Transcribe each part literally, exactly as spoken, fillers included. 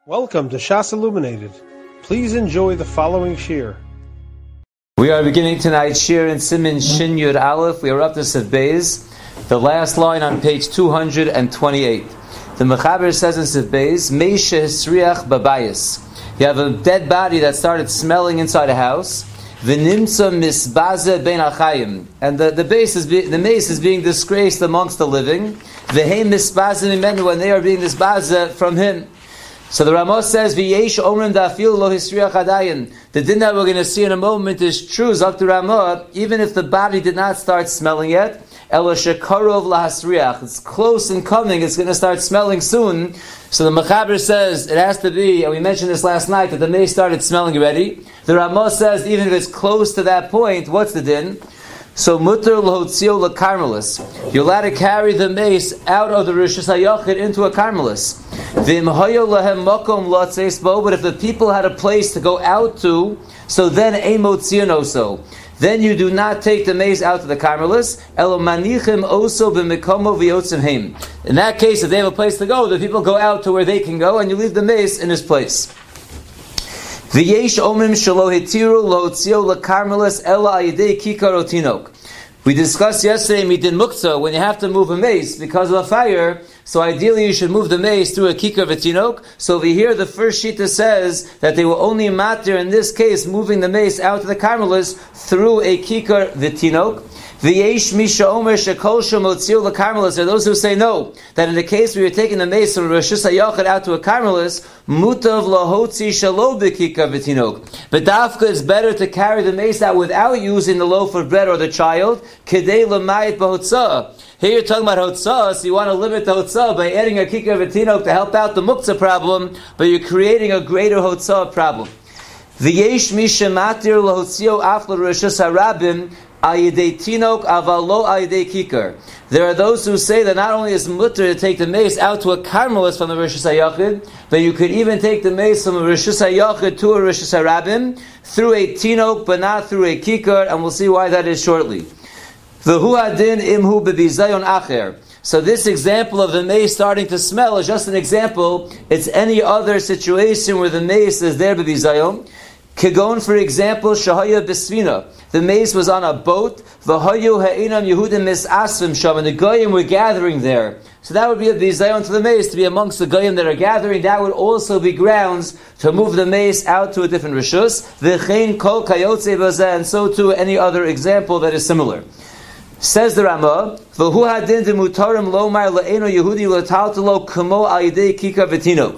Welcome to Shas Illuminated. Please enjoy the following shir. We are beginning tonight's shir in Siman Shin Yud Aleph. We are up to Sef Beis, the last line on page two hundred twenty-eight. The Mechaber says in Sef Beis, Meisha Hisriach Babayis. You have a dead body that started smelling inside a house. V'nimtza misbaze ben achayim, and the the base is be, the mace is being disgraced amongst the living. V'heim misbaze mimenu, when they are being misbaze from him. So the Ramah says, "V'yesh omrim da'afil lo hisriach adayin." The din that we're going to see in a moment is true, Zok the Ramah, even if the body did not start smelling yet. Ela shekarov lahasriach. It's close in coming. It's going to start smelling soon. So the Mechaber says it has to be, and we mentioned this last night, that the mace started smelling already. The Ramah says even if it's close to that point, what's the din? So mutter lohotzio lekarmelis. You're allowed to carry the mace out of the rishus hayachid into a karmelis. V'im hayo lahem makom latzeis bo. But if the people had a place to go out to, so then emotzion oso. Then you do not take the mace out to the karmelis. Elo manichim oso b'mikomo v'yotzim heim. In that case, if they have a place to go, the people go out to where they can go, and you leave the mace in his place. V'yesh omrim shelo hitiru lohotzio lekarmelis ela ayidei kikar otinok. We discussed yesterday midin muktzah, when you have to move a mace because of a fire, so ideally you should move the mace through a kikar v'tinok. So over here the first shita says that they will only matter in this case moving the mace out to the karmelis through a kikar v'tinok. V'yesh misha omer shekol shemotzio lekarmelis. There are those who say no, that in the case where you're taking the mace from rishus hayachid out to a karmelis, mutav lahotzi shalo b'kikar v'tinok. But dafka is better to carry the mace out without using the loaf of bread or the child. Kedei l'mayit b'hotzah. Here you're talking about hotzah, so you want to limit the hotzah by adding a kikar v'tinok to help out the muktzah problem, but you're creating a greater hotzah problem. V'yesh misha matir lahotzio af l'rishus harabim. Tinok avalo ayidei kikar. There are those who say that not only is mutter to take the mace out to a karmelis from the rishus hayachid, but you could even take the mace from a rishus hayachid to a rishus harabim through a tinok, but not through a kikar, and we'll see why that is shortly. V'hu adin imhu bebizayon acher. So this example of the mace starting to smell is just an example. It's any other situation where the mace is there bebizayon. Kegon, for example, shahaya besvina. The mace was on a boat. V'hayu ha'inam Yehudim misasvim sham, and the goyim were gathering there. So that would be a bizayon to the mace, to be amongst the goyim that are gathering. That would also be grounds to move the mace out to a different rishus. V'chein kol kayotze bazeh, and so too any other example that is similar. Says the Ramah, V'hu hadin demutarim lomar la'eno Yehudi l'taltalo kamo ayidei kikar v'tinok.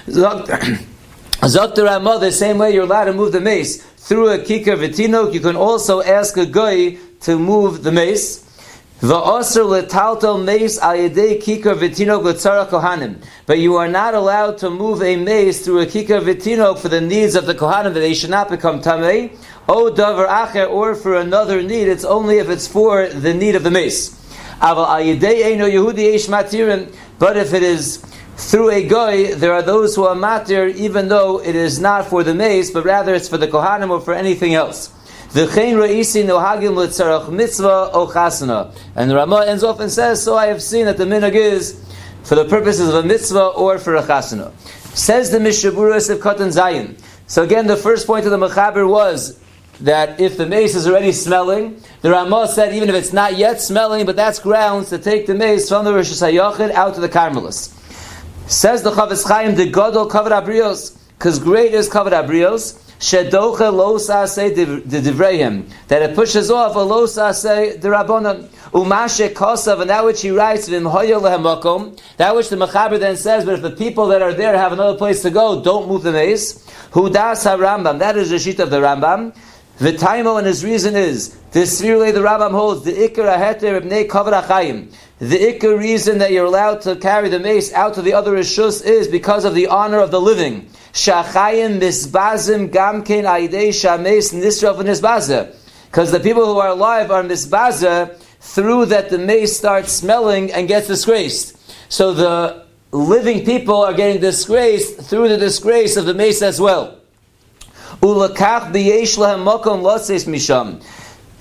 Zok the Ramah, the same way you're allowed to move the mace through a kikar v'tinok, you can also ask a goy to move the mace. V'asr l'taltal mace ayidei kikar v'tinok l'tzara kohanim. But you are not allowed to move a mace through a kikar v'tinok for the needs of the kohanim, that they should not become tamei. O davar acher, or for another need. It's only if it's for the need of the mace. Aval ayidei eino Yehudi eish matirin. But if it is through a goy, there are those who are matir, even though it is not for the mace, but rather it's for the kohanim or for anything else. V'chein ra'isi nohagim l'tzarach mitzvah o chasana. And the Ramah ends off and says, so I have seen that the minhag is for the purposes of a mitzvah or for a chasana. Says the Mishaburas of Katan Zayin. So again, the first point of the Mechaber was that if the mace is already smelling, the Ramah said even if it's not yet smelling, but that's grounds to take the mace from the rishus hayachid out to the karmelis. Says the Chavetz Chaim, the Gadol Kavod Abrios, because great is Kavod Abrios, Shedocha Lo Saseh de Divrehim, that it pushes off a Lo Saseh de Rabbanon, Umashe Kosav, and that which he writes, V'im Hoyo Lehem Makom, that which the Mechaber then says, but if the people that are there have another place to go, don't move the mace. Hudas HaRambam, that is the sheet of the Rambam. V'taimo, and his reason is, this Svirle the Rambam holds, the Ikar HaHeter Ibnei Kavod HaChaim. The ikar reason that you're allowed to carry the mace out to the other rishus is because of the honor of the living. Shachayim misbazim gamkein aidei shames nisrav nisbaza. Because the people who are alive are misbaza through that the mace starts smelling and gets disgraced. So the living people are getting disgraced through the disgrace of the mace as well. Ulakach b'yesh lahem makom lotzeis misham.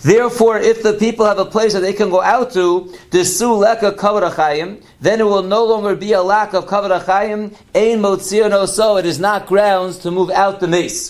Therefore, if the people have a place that they can go out to, desu leka kavod achayim, then it will no longer be a lack of kavod achayim. Ein motzir no so. It is not grounds to move out the mace.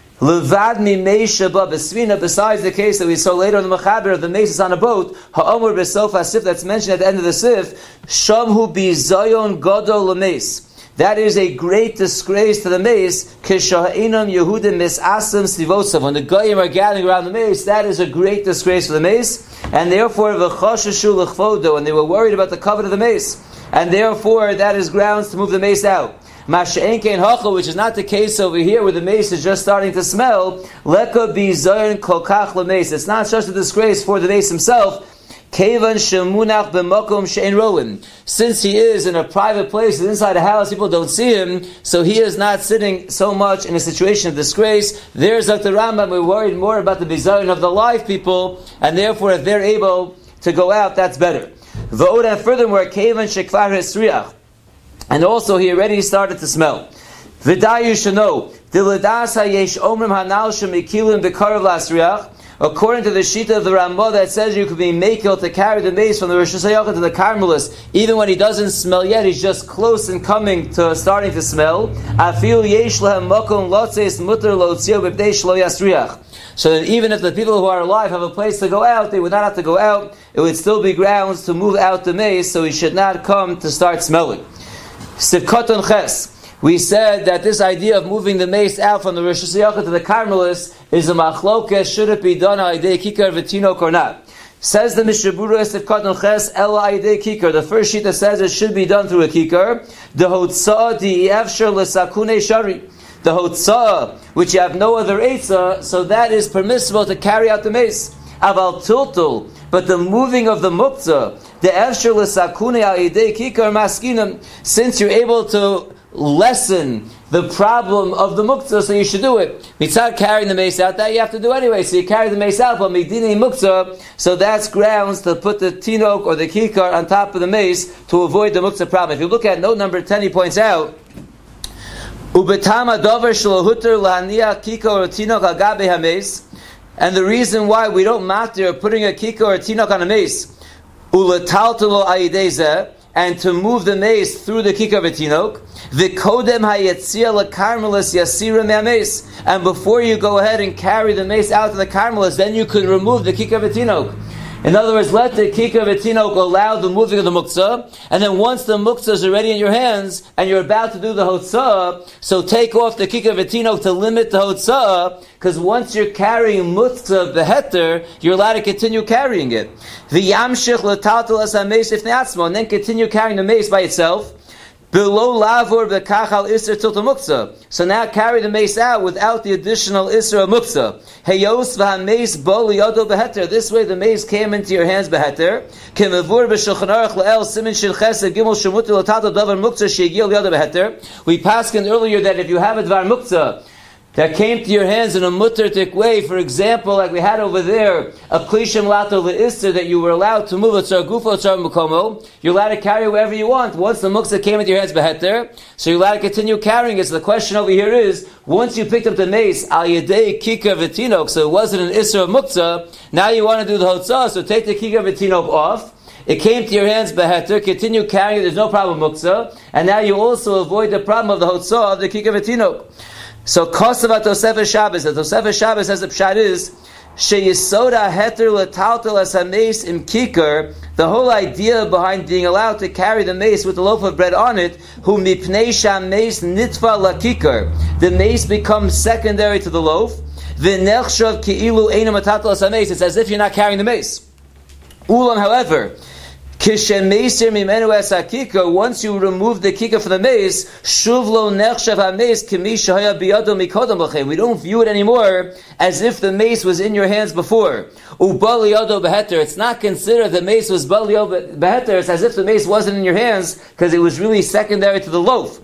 Levad mi meisha ba besvina. Besides the case that we saw later in the Mechaber of the mace is on a boat, ha'omur besof hasif that's mentioned at the end of the sif, shamhu bizayon gadol lemes. That is a great disgrace to the mace. Kishaheinam Yehudim misasim sivosav. When the goyim are gathering around the mace, that is a great disgrace for the mace, and therefore v'chashashu l'chvodo, and they were worried about the covet of the mace, and therefore that is grounds to move the mace out. Masha'en kein hacha, which is not the case over here, where the mace is just starting to smell. Leka bizayon kolkach l'mace. It's not just a disgrace for the mace himself. Kevan shemunach b'makom she'en roin. Since he is in a private place, inside a house, people don't see him, so he is not sitting so much in a situation of disgrace. There's Doctor Rambam, we're worried more about the bizayon of the live people, and therefore if they're able to go out, that's better. V'oda, and furthermore, kevan shekvar hesriach. And also he already started to smell. V'day you should know, diladas hayesh omrim hanal shemikilim b'karav lasriach. According to the Shita of the Ramah that says you could be makil to carry the mace from the Rosh Hashanah to the Carmelis, even when he doesn't smell yet, he's just close and coming to starting to smell. Afil yesh lahem makom lotzeis mutter lotzio b'bnei shlo yasriach. So that even if the people who are alive have a place to go out, they would not have to go out. It would still be grounds to move out the mace, so he should not come to start smelling. Sivkoton ches. We said that this idea of moving the mace out from the Rosh Hashanah to the Carmelis is a machlokes. Should it be done al yedei kikar v'tinok or not? Says the Mishabura Sivkoton ches el al yedei kikar. The first sheet that says it should be done through a kikar. The hotzah di efshar l'sakune shari. The hotzah, which you have no other eitzah, so that is permissible to carry out the mace. Aval tiltul, but the moving of the muktzah, the efshar l'sakune al yedei kikar maskinim, since you're able to lessen the problem of the muktzah, so you should do it. Mitzad carrying the mace out, that you have to do anyway, so you carry the mace out, but midini muktzah, so that's grounds to put the tinok or the kikar on top of the mace to avoid the muktzah problem. If you look at note number ten, he points out, ubetama dover shlohuter lahaniach kikar or tinok agabe hames, and the reason why we don't matter putting a kikar or tinok on a mace, ulataltalo ayidezeh, and to move the mace through the kikar v'tinok, v'kodem hayetzia l'karmelis yasira me'ames, and before you go ahead and carry the mace out to the Carmelis, then you could remove the kikar v'tinok. In other words, let the kikar v'tinok allow the moving of the muktzah, and then once the muktzah is already in your hands, and you're about to do the hotzah, so take off the kikar v'tinok to limit the hotzah, because once you're carrying muktzah beheter, you're allowed to continue carrying it. V'yamshich l'taltal as ha-mace if ne'atzmo, and then continue carrying the mace by itself. Below lavor b'kachal isser tilta muktzah. So now carry the mace out without the additional isser of muktzah. Heyos v'ha-mace bo liyodo beheter. This way the mace came into your hands beheter. Kemavur b'shulchan aruch le'el simin shel chesed gimel shemutu l'tato davar muktzah she'yigil liyodo beheter. We paskened earlier that if you have a dvar muktzah that came to your hands in a mutartik way, for example, like we had over there, a klishim lato le'isser that you were allowed to move a tzar gufo tzar mukomo, you're allowed to carry wherever you want. Once the muktzah came into your hands beheter, so you're allowed to continue carrying it. So the question over here is, once you picked up the mace, al yedei kikar v'tinok, so it wasn't an isser of muktzah, now you want to do the hotzah, so take the kikar v'tinok off, it came to your hands beheter, continue carrying it, there's no problem muktzah, and now you also avoid the problem of the hotzah of the kikar v'tinok. So Kosav Tosefes Shabbos, the Tosefes Shabbos says the pshat is sheyisoda heter letaltel as hameis im kikar. The whole idea behind being allowed to carry the mace with the loaf of bread on it, hu mipnei shameis nitfa la kikar. The mace becomes secondary to the loaf. V'nechshav ki'ilu eina matatel as hameis. It's as if you're not carrying the mace. Ulam, however, once you remove the kikar from the mace, we don't view it anymore as if the mace was in your hands before. It's not considered the mace was beheter, it's as if the mace wasn't in your hands because it was really secondary to the loaf.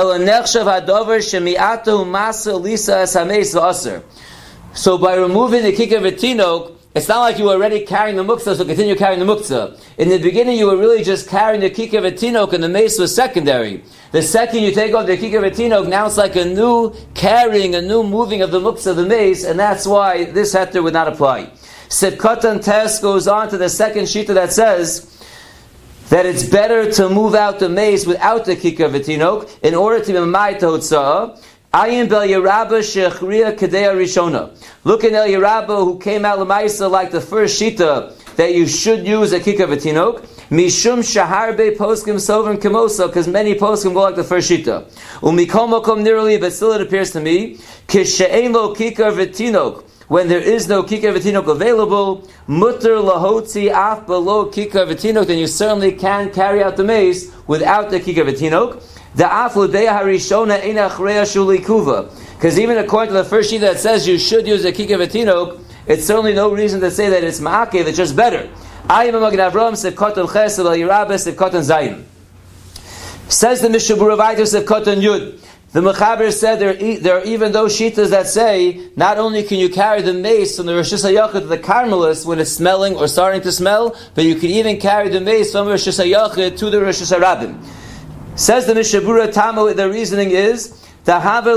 So by removing the kikar v'tinok, it's not like you were already carrying the muktzah, so continue carrying the muktzah. In the beginning, you were really just carrying the kikar v'tinok, and the mace was secondary. The second you take off the kikar v'tinok, now it's like a new carrying, a new moving of the muktzah, the mace, and that's why this heter would not apply. Sivkatan Tes goes on to the second shita that says that it's better to move out the mace without the kikar v'tinok in order to be ma'it hotzah. Ayin bel Yerabba shechriya kedei rishona. Look at El Yerabba who came out l'maisa like the first shita that you should use a kikar v'tinok. Mishum shaharbe poskim sovim kemosa, because many poskim go like the first shita. Umikol mokom nirali, but still it appears to me kishe'ein lo kikar v'tinok. When there is no kikar v'tinok available, mutter lahotzi af below kikar v'tinok, then you certainly can carry out the mace without the kikar v'tinok. The afludeya harishona eina achreya shulikuva, because even according to the first sheet that says you should use a kikar v'tinok, it's certainly no reason to say that it's ma'akev, it's just better. Ayim Magid Avram Sevkotan Ches El Yerabah Sevkotan Zayin. Says the Mishabura Vayter Sevkotan Yud. The Mechaber said there, there are even those shitas that say not only can you carry the mace from the Rosh Hashanah to the Carmelis when it's smelling or starting to smell, but you can even carry the mace from Rosh Hashanah to the Rosh Hashanah. Says the Mishabura Tama, the reasoning is because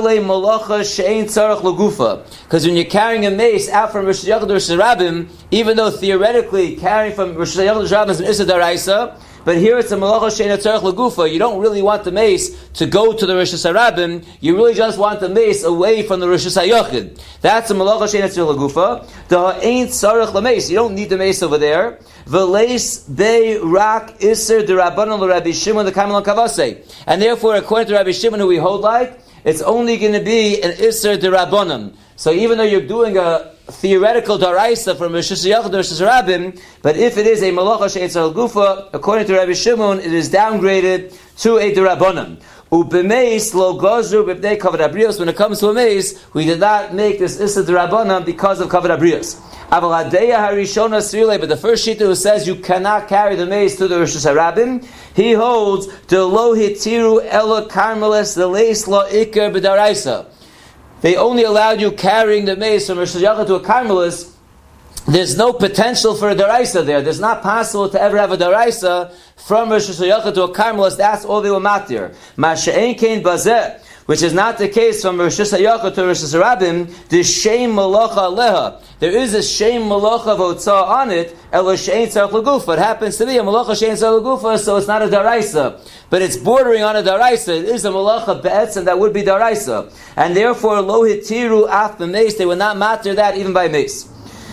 when you're carrying a mace out from Rosh Hashanah to Rosh Hashanah, even though theoretically carrying from Rosh Hashanah to Rosh Hashanah is an Issa Daraisa, but here it's a Malacha She'ein Tzarech L'Gufa. You don't really want the mace to go to the Rosh Hashanah. You really just want the mace away from the Rosh Hashanah. That's a Malacha She'ein Tzarech L'Gufa. The ain't Tzarech L'Mace. You don't need the mace over there. V'leis bei rak iser d'Rabbanan l'Rabbi Shimon the Kamelon Kavase. And therefore, according to Rabbi Shimon, who we hold like, it's only going to be an iser d'Rabbanan. So even though you're doing a theoretical daraisa from Rosh Hashanah to Rosh Hashanah, but if it is a malacha she'ein tzarech l'gufa, according to Rabbi Shimon, it is downgraded to a d'Rabbanan. U'b'meis lo gozru b'bnei kavod habrios. When it comes to a mace, we did not make this issa d'Rabbanan because of kavod habrios. Aval hadeya harishona srile, but the first shita who says you cannot carry the mace to the Rosh Hashanah, he holds the lo hitiru ela karmeles the leis lo ikar b'daraisa. They only allowed you carrying the mace from Rosh Hashanah to a Carmelis. There's no potential for a daraisa there. There's not possible to ever have a daraisa from Rosh Hashanah to a Carmelis. That's all they were matir. Masha'en kein bazeh, which is not the case from Rosh Hashanah to Rosh Hashanah. The shem malacha aleha. There is a shem malacha of otzah on it. Elo she'ein tzarech l'gufa. It happens to be a malacha she'ein tzarech l'gufa, so it's not a daraisa. But it's bordering on a daraisa. It is a malacha be'etzem that would be daraisa. And therefore, lo hitiru af b'meis, they would not matter that even by mace.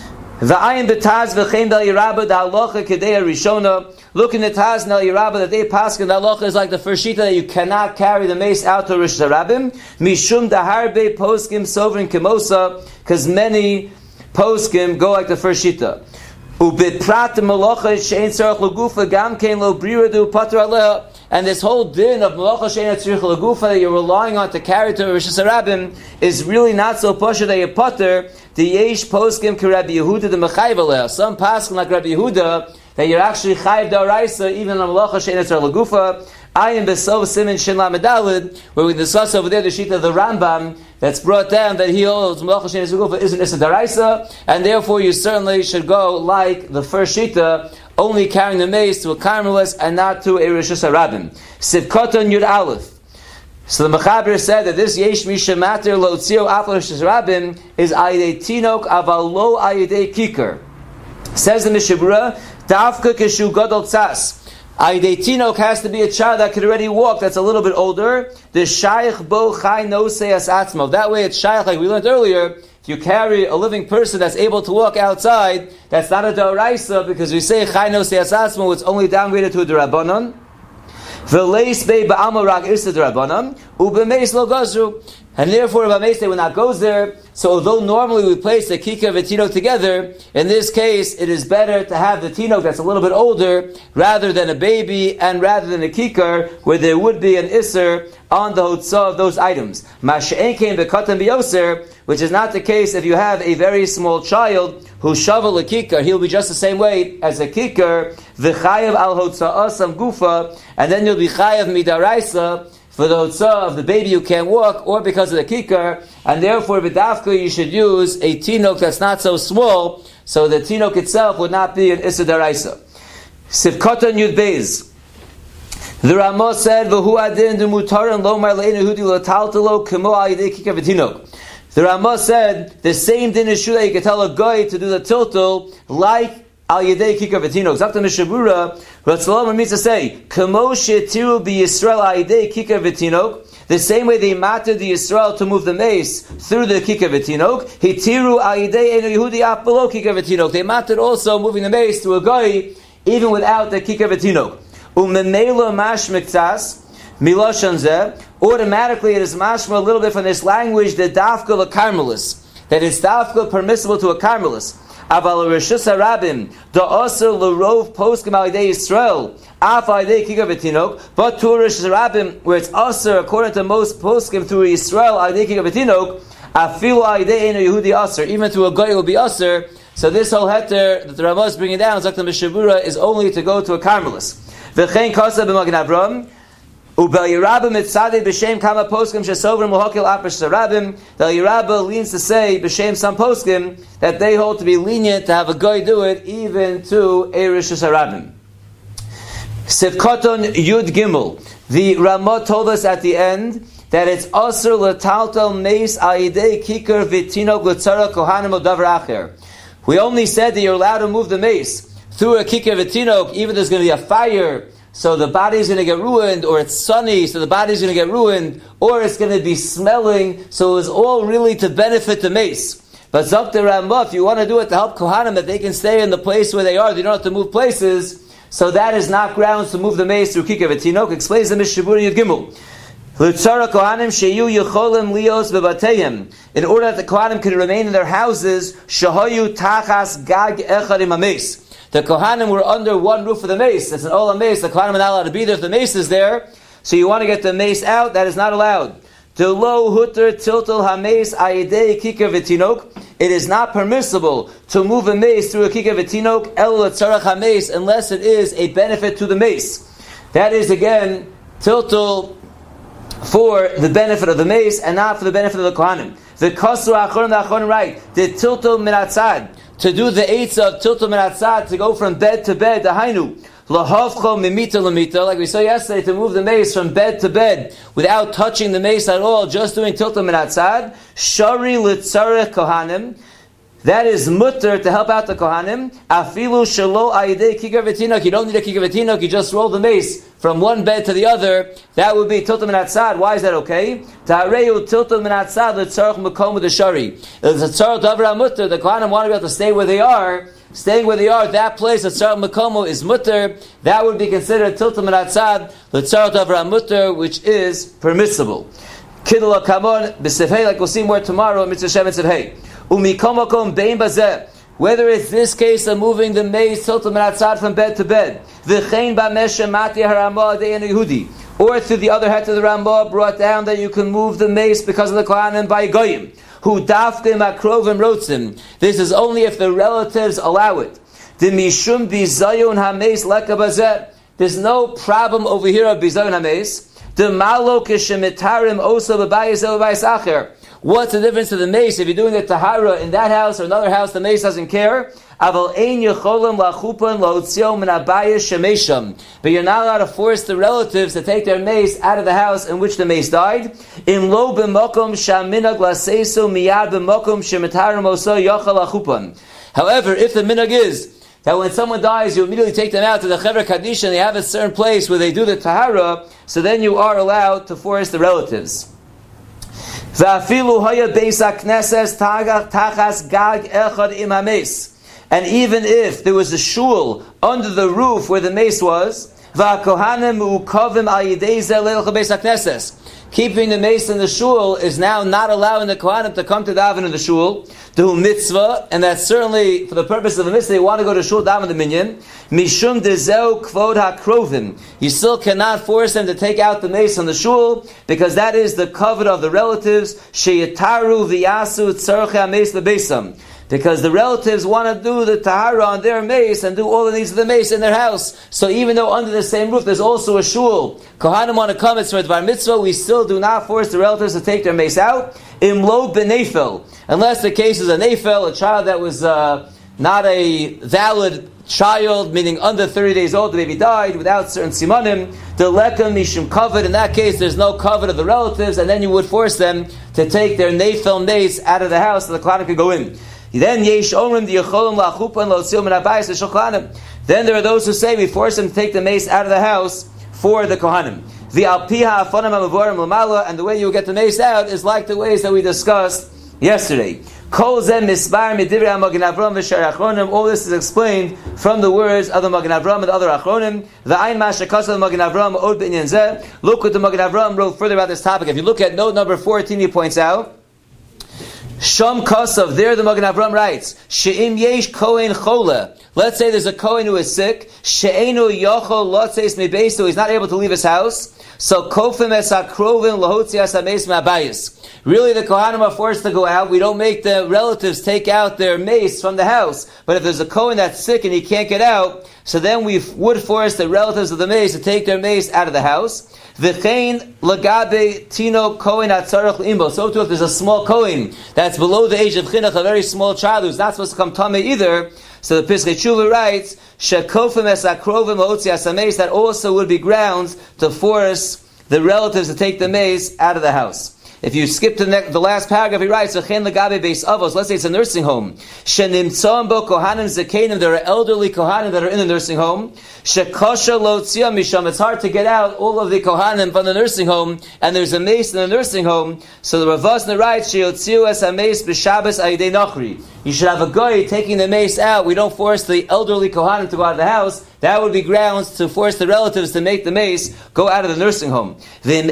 V'ayin b'taz v'chein bel Yerabah da halacha kedei rishona. Look in the Taz and El Yerabah that they pass in the halacha is like the first shita that you cannot carry the mace out to Rosh Hashanah. Mishum daharbe poskim sovrin kemosa, because many poskim go like the first shita. Ubitprat malacha she'ein tzarech l'gufa gam kein lo briradu pater aleha. And this whole din of malacha she'ein tzarech l'gufa that you're relying on to carry to Rosh Hashanah is really not so pasha that you pater. The yesh poskim ke Rabbi Yehuda the mechayiv aleha. Some paskim like Rabbi Yehuda that you're actually chayiv daraisa even on malacha she'ein tzarech l'gufa. I am Besov Simin Shin Lamedalid, where we discuss over there the sheet of the Rambam that's brought down that he holds Malacha She'ein Tzarech L'Gufa isn't Issa Daraisa, and therefore you certainly should go like the first shita, only carrying the mace to a Carmelis and not to a Rosh Hashanah. Sivkoton Yud Aleph. So the Mechaber said that this Yesh Misha Mater Lo Tzio Af Rosh Hashanah is Ayidei Tinok Aval Lo Ayidei Kikar. Says the Mishabura, Davka Keshu Gadol Tzas. Ayidei Tinok has to be a child that could already walk, that's a little bit older. The Shaykh Bo Chai No Seyas Atzmo. That way it's Shaykh, like we learned earlier. If you carry a living person that's able to walk outside, that's not a Doraisa, because we say Chai No Seyas Atzmo, it's only downgraded to a Durabanan. V'leis Bei Ba'amarak Irsa Durabanan. Ubemeis Lo Gazru. And therefore, if a mace they will not goes there. So although normally we place the kikar and the tinok together, in this case it is better to have the tinok that's a little bit older rather than a baby and rather than a kikar where there would be an isser on the hotzah of those items. Masha'en kein bekatan biyoser, which is not the case if you have a very small child who shovel a kikar, he'll be just the same way as a kikar, v'chayav al hotzah asam gufa, and then you'll be chayav midaraisa for the hotzah of the baby who can't walk, or because of the kikar, and therefore b'dafka you should use a tinok that's not so small, so the tinok itself would not be an issa daraisa. Sivkotan Yud Beis. The Ramah said, "V'hu adin demutaran lo mar le'enu hudi l'taltalo kemo ayidei kikar v'tinok." The Ramah said the same din is true that you can tell a guy to do the tiltul like al yedei kikar v'tinok. Zakta Mishabura, Ratzalom means to say, Kamo shetiru bi Yisrael al yedei kikar v'tinok. The same way they mattered the Yisrael to move the mace through the kikar v'tinok, hitiru al yedei enu Yehudi af below kikar v'tinok. They mattered also moving the mace to a guy even without the kikar v'tinok. Umemela mash miktas miloshan zeh. Automatically it is mashma a little bit from this language that dafka la karmelis, that it's dafka permissible to a karmelis. Aval reshus harabim da aser l'rov poskim al yedei Yisrael af al yedei kikar v'tinok, but to reshus harabim where it's aser according to most poskim through Yisrael al yedei kikar v'tinok, afilu al yedei eno Yehudi aser, even to a guy will be aser. So this whole heter that the Ramah is bringing down, Zakta Mishabura, is only to go to a karmelis. V'chein kasa b'magen Avram. Ubel Yerabim mitzadei b'shem kama poskim shesovrim l'hokil apash sarabim. The Yerabah leans to say b'shem some poskim that they hold to be lenient to have a guy do it even to Eirish Sarabim. Sivkoton Yud Gimel. The Ramah told us at the end that it's aser l'taltal meis ayidei kikar v'tinok l'tzara kohanim o davar acher. We only said that you're allowed to move the mace through a kikar v'tinok even there's going to be a fire, so the body's going to get ruined, or it's sunny, so the body's going to get ruined, or it's going to be smelling, so it's all really to benefit the mace. But Zakta Ramah, if you want to do it to help Kohanim, that they can stay in the place where they are, they don't have to move places, so that is not grounds to move the mace through kikar v'tinok. Explains the Mishabura Yud Gimel. L'tzara Kohanim sheyu yicholim lios bebateyim. In order that the Kohanim can remain in their houses, shahayu tachas gag echad im hameis. The Kohanim were under one roof of the mace. It's an olam mace. The Kohanim are not allowed to be there if the mace is there. So you want to get the mace out, that is not allowed. Lo huter tiltal hameis ayidei kikar v'tinok. It is not permissible to move a mace through a kikar v'tinok el l'tzarach hameis unless it is a benefit to the mace. That is again tiltal for the benefit of the mace and not for the benefit of the Kohanim. The kasru achorim the achorim right. The tiltal minatzad. To do the eights of tiltul minatzad, to go from bed to bed, the hainu lahavcho mimita lamita, like we saw yesterday, to move the mace from bed to bed without touching the mace at all, just doing tiltul minatzad. Shari litzarech kohanim. That is mutter to help out the kohanim. Afilu shelo ayidei kikar v'tinok. You don't need a kikar v'tinok. You just roll the mace from one bed to the other. That would be tiltul minatzad. Why is that okay? Ta'areu tiltul minatzad l'tzarech makom d'shari. It's a tzarech davra mutter. The kohanim want to be able to stay where they are. Staying where they are, that place, l'tzarech makomo, is mutter. That would be considered tiltul minatzad l'tzarech davra mutter, which is permissible. Kidul kamon b'sefhei, like we'll see more tomorrow. Mitzvah Shem Mitzvah. Umikomakom bein bazeh. Whether it's this case of moving the mace tiltul minatzad from bed to bed, v'chein b'meshem mati haramah de'enu Yehudi, or through the other head of the Ramah brought down that you can move the mace because of the Kohanim by goyim who dafkim akrovim rotzim. This is only if the relatives allow it. The mishum bizayon hameis leka bazeh. There's no problem over here of bizayon hameis. The malo kishemitarim osa b'bayis el b'bayis acher. What's the difference to the mace? If you're doing a tahara in that house or another house, the mace doesn't care. But you're not allowed to force the relatives to take their mace out of the house in which the mace died. However, if the minhag is that when someone dies, you immediately take them out to the Chevra Kaddish and they have a certain place where they do the tahara, so then you are allowed to force the relatives. And even if there was a shul under the roof where the mace was, keeping the mace in the shul is now not allowing the Kohanim to come to daven in the shul, to mitzvah, and that's certainly for the purpose of the mitzvah. They want to go to shul daven the minyan. Mishum dezeu kvod hakrovim. You still cannot force them to take out the mace on the shul because that is the covet of the relatives. Sheyataru v'yasu tzarchei mace lebeisam. Because the relatives want to do the tahara on their mace and do all the needs of the mace in their house. So even though under the same roof there's also a shul, Kohanim want to come, it's for Dvar Mitzvah, we still do not force the relatives to take their mace out. Imlo b'nefel. Unless the case is a nefel, a child that was uh, not a valid child, meaning under thirty days old, the baby died without certain simanim, the lekam mishum covered. In that case, there's no covet of the relatives, and then you would force them to take their nefel mace out of the house so the kohanim could go in. Then yesh omrim diyacholim lachupan lotzil min habayis l'shel kohanim. Then there are those who say we force them to take the mace out of the house for the kohanim. The alpiha afonam amavorim lamala, and the way you get the mace out is like the ways that we discussed yesterday. Kol zeh misbar midivrei HaMagen Avram v'shar achronim. All this is explained from the words of the Magen Avram and the other achronim. The Ein Masha Kasal Magen Avram Od B'inyan Zeh. Look what the Magen Avram wrote further about this topic. If you look at note number fourteen, he points out, Sham Kasav, there the Magen Avram writes, She'im yesh kohen chola. Let's say there's a kohen who is sick. She'enu yochol lotzeis mebeis, so he's not able to leave his house. So kofim es hakrovim lahotzias hameis me'abayis. Really, the kohanim are forced to go out. We don't make the relatives take out their mace from the house. But if there's a kohen that's sick and he can't get out, so then we would force the relatives of the mace to take their mace out of the house. V'chein lagabe tino kohen atzarach imbo. So too, if there's a small kohen that's below the age of chinuch, a very small child who's not supposed to come tameh either. So the Piskei Tshuva writes, shekofim es hakrovim lahotzias hameis, that also would be grounds to force the relatives to take the mace out of the house. If you skip to the, next, the last paragraph, he writes, "V'chein legabe beis avos." Let's say it's a nursing home. Shenimtzom bo kohanim zekenim. There are elderly kohanim that are in the nursing home. Shekosha lo tziyam misham. It's hard to get out all of the kohanim from the nursing home, and there's a mace in the nursing home. So the Rav Vosner writes, "Sheyotziu es hameis b'Shabbos ayidei nachri." You should have a guy taking the mace out. We don't force the elderly kohanim to go out of the house. That would be grounds to force the relatives to make the mace go out of the nursing home. If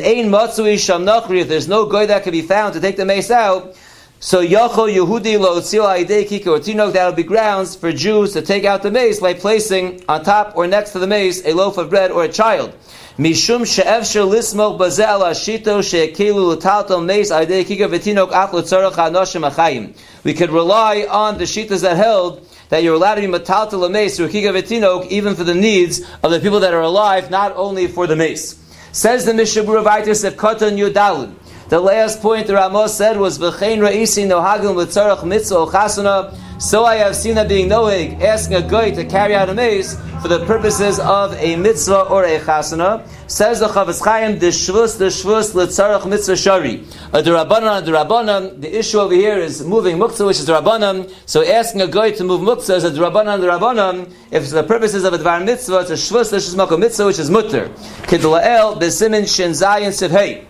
there's no guy that can be found to take the mace out, so Yachol Yehudi lo tzil aidei kika or tinok, that would be grounds for Jews to take out the mace by placing on top or next to the mace a loaf of bread or a child. Mishum she'efshir lismok bazeh ala shito she'ekelu l'taltal mace aidei kika v'tinok ach l'tzorach ha'anoshim achayim. We could rely on the shitas that held that you're allowed to be metaltal a mace through kika v'tinok even for the needs of the people that are alive, not only for the mace. Says the Mishnah Berurah Vayter of Katan Yudalud. The last point the Ramos said was v'chein ra'isi nohagim l'tzarach mitzvah or chasana. So I have seen that being nohig, asking a guy to carry out a mace for the purposes of a mitzvah or a chasana. Says the Chavetz Chaim, the shvus, the shvus, l'tzarach mitzvah shari. A derabanan, a derabanan. The issue over here is moving muktzah, which is derabanan. So asking a guy to move muktzah is a derabanan, derabanan. If it's the purposes of a dvar mitzvah, it's a shvus, the shvus makom mitzvah, which is mutter. Kidla'el, b'simin shin zayin sivhei.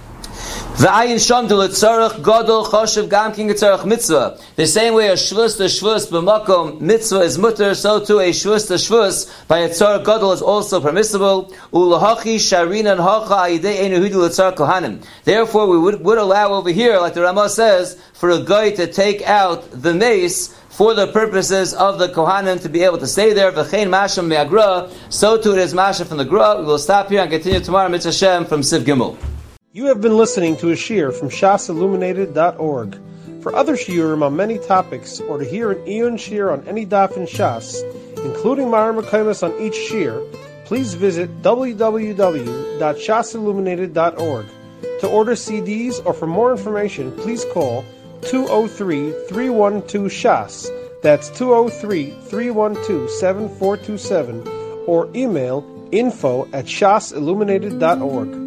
V'ayin sham d'letzarach gadol choshev gam king etzarach mitzvah. The same way a shvus to shvus b'makom mitzvah is mutter, so too a shvus to shvus by a tzarach gadol is also permissible. Ulahachi sharinan hacha ayidei einu hidu letzarach kohanim. Therefore, we would, would allow over here, like the Ramah says, for a guy to take out the mace for the purposes of the kohanim to be able to stay there. V'chein masham me'agra. So too it is masha from the gra. We will stop here and continue tomorrow. Mitzvah Shem from Siv Gimel. You have been listening to a shiur from shas illuminated dot org. For other shiurim on many topics, or to hear an Iyun shiur on any daf in Shas, including Ma'ar Mekaymas on each shiur, please visit w w w dot shas illuminated dot org. To order C Ds or for more information, please call two oh three, three one two, shas. That's two oh three, three one two, seven four two seven, or email info at shas illuminated dot org.